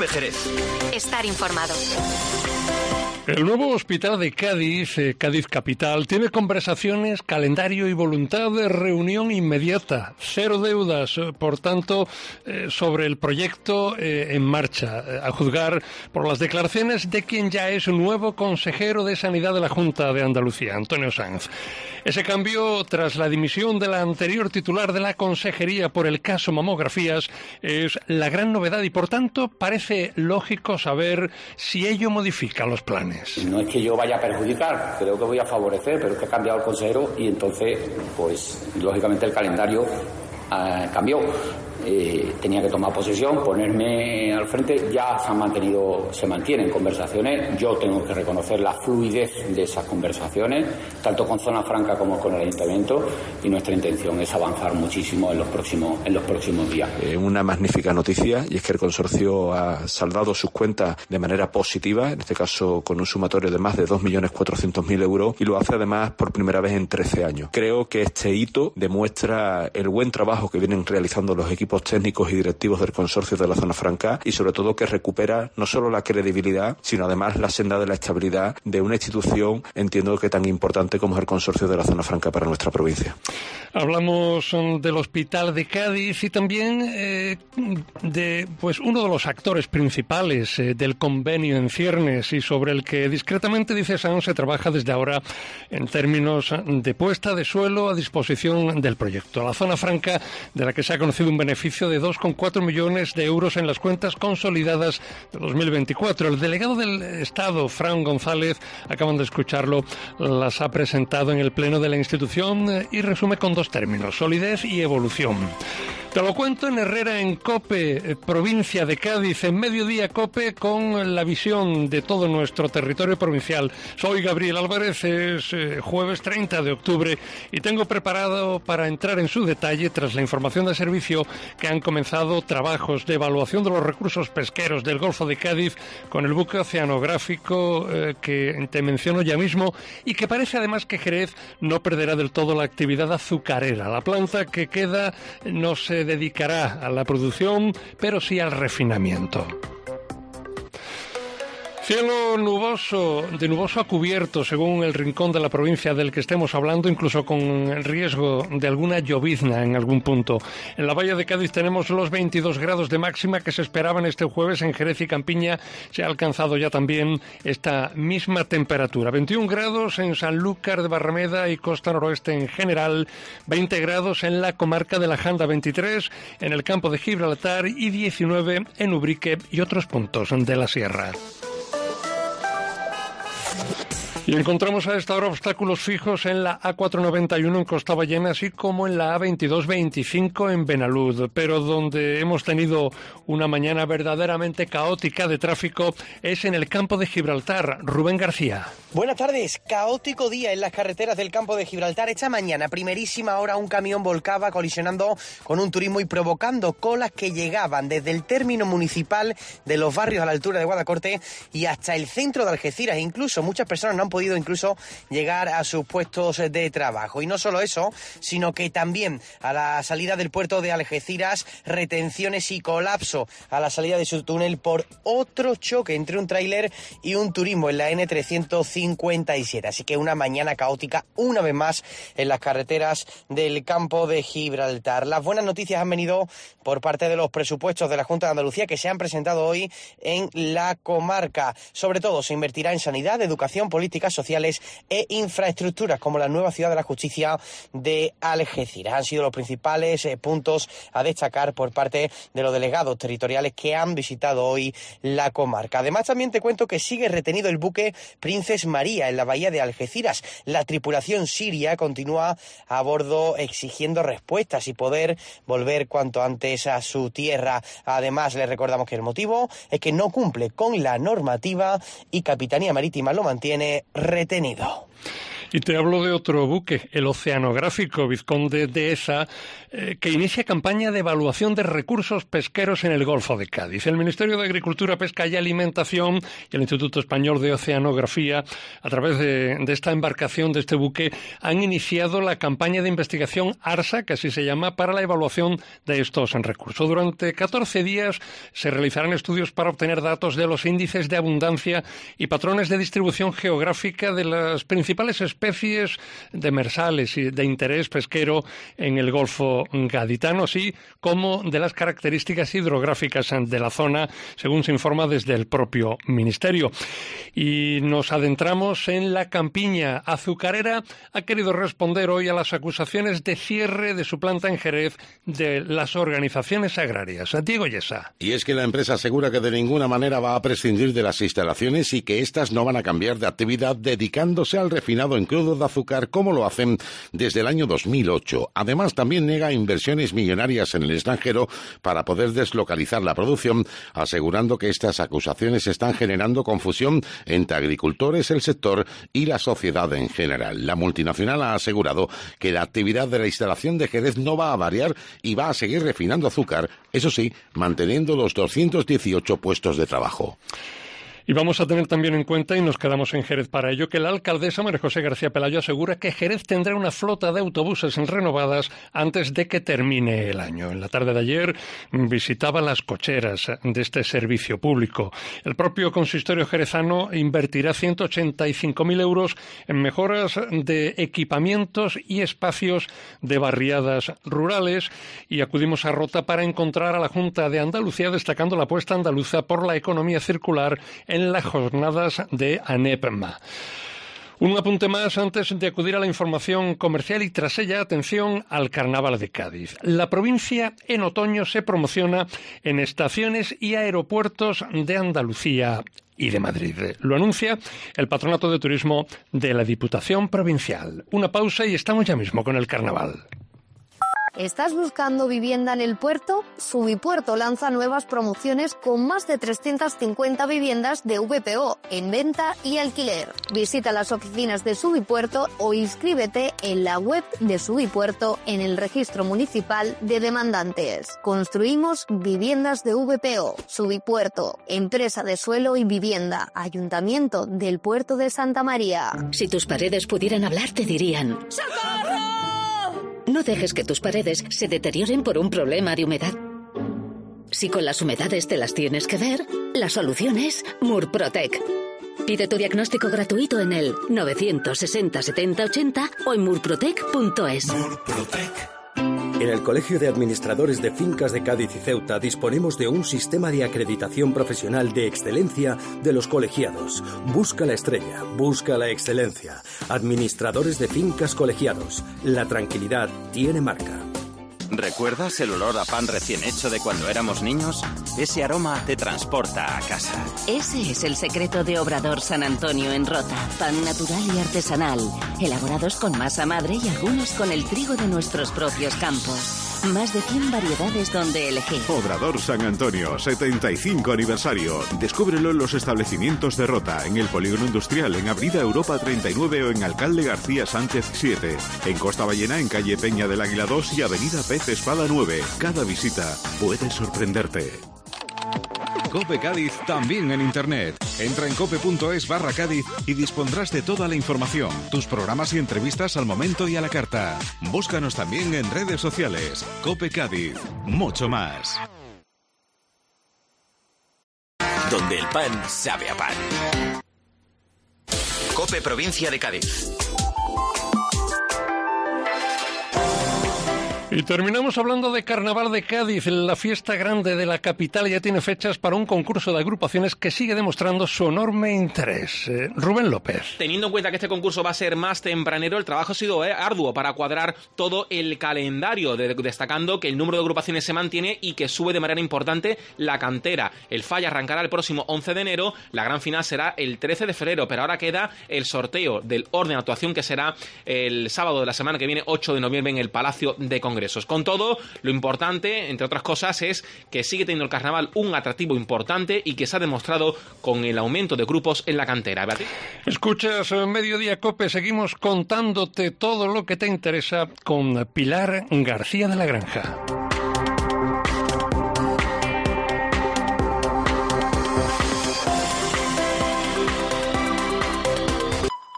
Cope Jerez. Estar informado. El nuevo hospital de Cádiz, Cádiz Capital, tiene conversaciones, calendario y voluntad de reunión inmediata. Cero deudas, por tanto, sobre el proyecto en marcha, a juzgar por las declaraciones de quien ya es nuevo consejero de Sanidad de la Junta de Andalucía, Antonio Sanz. Ese cambio, tras la dimisión de la anterior titular de la consejería por el caso mamografías, es la gran novedad y, por tanto, parece lógico saber si ello modifica los planes. No es que yo vaya a perjudicar, creo que voy a favorecer, pero es que ha cambiado el consejero y entonces, pues, lógicamente el calendario cambió. Tenía que tomar posesión, ponerme al frente. Ya se mantienen conversaciones. Yo tengo que reconocer la fluidez de esas conversaciones, tanto con Zona Franca como con el Ayuntamiento, y nuestra intención es avanzar muchísimo en los próximos días. Una magnífica noticia, y es que el consorcio ha saldado sus cuentas de manera positiva, en este caso con un sumatorio de más de 2.400.000 euros, y lo hace además por primera vez en 13 años. Creo que este hito demuestra el buen trabajo que vienen realizando los equipos técnicos y directivos del consorcio de la Zona Franca, y sobre todo que recupera no solo la credibilidad, sino además la senda de la estabilidad de una institución, entiendo que tan importante como es el consorcio de la Zona Franca para nuestra provincia. Hablamos del Hospital de Cádiz y también de uno de los actores principales del convenio en ciernes, y sobre el que discretamente, dice Sanz, se trabaja desde ahora en términos de puesta de suelo a disposición del proyecto. La Zona Franca, de la que se ha conocido un beneficio de 2,4 millones de euros en las cuentas consolidadas de 2024. El delegado del Estado, Fran González, acaban de escucharlo, las ha presentado en el pleno de la institución y resume con dos términos: solidez y evolución. Te lo cuento en Herrera en COPE, provincia de Cádiz, en Mediodía COPE, con la visión de todo nuestro territorio provincial. Soy Gabriel Álvarez, es jueves 30 de octubre y tengo preparado para entrar en su detalle, tras la información de servicio, que han comenzado trabajos de evaluación de los recursos pesqueros del Golfo de Cádiz con el buque oceanográfico que te menciono ya mismo, y que parece además que Jerez no perderá del todo la actividad azucarera. La planta que queda no se dedicará a la producción, pero sí al refinamiento. Cielo nuboso, de nuboso a cubierto, según el rincón de la provincia del que estemos hablando, incluso con el riesgo de alguna llovizna en algún punto. En la Bahía de Cádiz tenemos los 22 grados de máxima que se esperaban este jueves. En Jerez y Campiña se ha alcanzado ya también esta misma temperatura. 21 grados en Sanlúcar de Barrameda y Costa Noroeste en general, 20 grados en la comarca de la Janda, 23 en el campo de Gibraltar y 19 en Ubrique y otros puntos de la sierra. Y encontramos a esta hora obstáculos fijos en la A491 en Costaballena, así como en la A2225 en Benalud. Pero donde hemos tenido una mañana verdaderamente caótica de tráfico es en el campo de Gibraltar. Rubén García. Buenas tardes. Caótico día en las carreteras del campo de Gibraltar. Esta mañana, primerísima hora, un camión volcaba colisionando con un turismo y provocando colas que llegaban desde el término municipal de los barrios a la altura de Guadacorte y hasta el centro de Algeciras. Incluso muchas personas no han podido llegar a sus puestos de trabajo. Y no solo eso, sino que también a la salida del puerto de Algeciras, retenciones y colapso a la salida de su túnel por otro choque entre un tráiler y un turismo en la N357. Así que una mañana caótica una vez más en las carreteras del campo de Gibraltar. Las buenas noticias han venido por parte de los presupuestos de la Junta de Andalucía que se han presentado hoy en la comarca. Sobre todo se invertirá en sanidad, educación, políticas sociales e infraestructuras como la nueva Ciudad de la Justicia de Algeciras. Han sido los principales puntos a destacar por parte de los delegados territoriales que han visitado hoy la comarca. Además, también te cuento que sigue retenido el buque Princess María en la bahía de Algeciras. La tripulación siria continúa a bordo exigiendo respuestas y poder volver cuanto antes a su tierra. Además, les recordamos que el motivo es que no cumple con la normativa y Capitanía Marítima lo mantiene retenido. Y te hablo de otro buque, el Oceanográfico Vizconde de Eza, que inicia campaña de evaluación de recursos pesqueros en el Golfo de Cádiz. El Ministerio de Agricultura, Pesca y Alimentación y el Instituto Español de Oceanografía, a través de esta embarcación, de este buque, han iniciado la campaña de investigación ARSA, que así se llama, para la evaluación de estos recursos. Durante 14 días se realizarán estudios para obtener datos de los índices de abundancia y patrones de distribución geográfica de las principales especies demersales y de interés pesquero en el Golfo Gaditano, así como de las características hidrográficas de la zona, según se informa desde el propio Ministerio. Y nos adentramos en la campiña azucarera. Ha querido responder hoy a las acusaciones de cierre de su planta en Jerez de las organizaciones agrarias. Diego Yesa. Y es que la empresa asegura que de ninguna manera va a prescindir de las instalaciones y que éstas no van a cambiar de actividad, dedicándose al refinado en crudo de azúcar como lo hacen desde el año 2008. Además, también niega inversiones millonarias en el extranjero para poder deslocalizar la producción, asegurando que estas acusaciones están generando confusión entre agricultores, el sector y la sociedad en general. La multinacional ha asegurado que la actividad de la instalación de Jerez no va a variar y va a seguir refinando azúcar, eso sí, manteniendo los 218 puestos de trabajo. Y vamos a tener también en cuenta, y nos quedamos en Jerez para ello, que la alcaldesa María José García Pelayo asegura que Jerez tendrá una flota de autobuses renovadas antes de que termine el año. En la tarde de ayer visitaba las cocheras de este servicio público. El propio consistorio jerezano invertirá 185.000 euros en mejoras de equipamientos y espacios de barriadas rurales, y acudimos a Rota para encontrar a la Junta de Andalucía destacando la apuesta andaluza por la economía circular en las jornadas de ANEPMA. Un apunte más antes de acudir a la información comercial y tras ella, atención al Carnaval de Cádiz. La provincia en otoño se promociona en estaciones y aeropuertos de Andalucía y de Madrid. Lo anuncia el Patronato de Turismo de la Diputación Provincial. Una pausa y estamos ya mismo con el Carnaval. ¿Estás buscando vivienda en el puerto? Subipuerto lanza nuevas promociones con más de 350 viviendas de VPO en venta y alquiler. Visita las oficinas de Subipuerto o inscríbete en la web de Subipuerto en el Registro Municipal de Demandantes. Construimos viviendas de VPO. Subipuerto, empresa de suelo y vivienda, Ayuntamiento del Puerto de Santa María. Si tus paredes pudieran hablar, te dirían: ¡socorro! No dejes que tus paredes se deterioren por un problema de humedad. Si con las humedades te las tienes que ver, la solución es Murprotec. Pide tu diagnóstico gratuito en el 960 70 80 o en murprotec.es. Murprotec. En el Colegio de Administradores de Fincas de Cádiz y Ceuta disponemos de un sistema de acreditación profesional de excelencia de los colegiados. Busca la estrella, busca la excelencia. Administradores de Fincas colegiados. La tranquilidad tiene marca. ¿Recuerdas el olor a pan recién hecho de cuando éramos niños? Ese aroma te transporta a casa. Ese es el secreto de Obrador San Antonio en Rota. Pan natural y artesanal, elaborados con masa madre y algunos con el trigo de nuestros propios campos. Más de 100 variedades donde elegir. Obrador San Antonio, 75 aniversario. Descúbrelo en los establecimientos de Rota, en el Polígono Industrial, en Avenida Europa 39 o en Alcalde García Sánchez 7. En Costa Ballena, en calle Peña del Águila 2 y Avenida Pez Espada 9. Cada visita puede sorprenderte. COPE Cádiz también en Internet. Entra en cope.es/Cádiz y dispondrás de toda la información, tus programas y entrevistas al momento y a la carta. Búscanos también en redes sociales. COPE Cádiz. Mucho más. Donde el pan sabe a pan. COPE Provincia de Cádiz. Y terminamos hablando de Carnaval de Cádiz. La fiesta grande de la capital ya tiene fechas para un concurso de agrupaciones que sigue demostrando su enorme interés. Rubén López. Teniendo en cuenta que este concurso va a ser más tempranero, el trabajo ha sido arduo para cuadrar todo el calendario, destacando que el número de agrupaciones se mantiene y que sube de manera importante la cantera. El Falla arrancará el próximo 11 de enero, la gran final será el 13 de febrero, pero ahora queda el sorteo del orden de actuación que será el sábado de la semana que viene, 8 de noviembre, en el Palacio de Congresos. ingresos. Con todo, lo importante, entre otras cosas, es que sigue teniendo el carnaval un atractivo importante y que se ha demostrado con el aumento de grupos en la cantera. ¿Beatriz? Escuchas Mediodía Cope, seguimos contándote todo lo que te interesa con Pilar García de la Granja.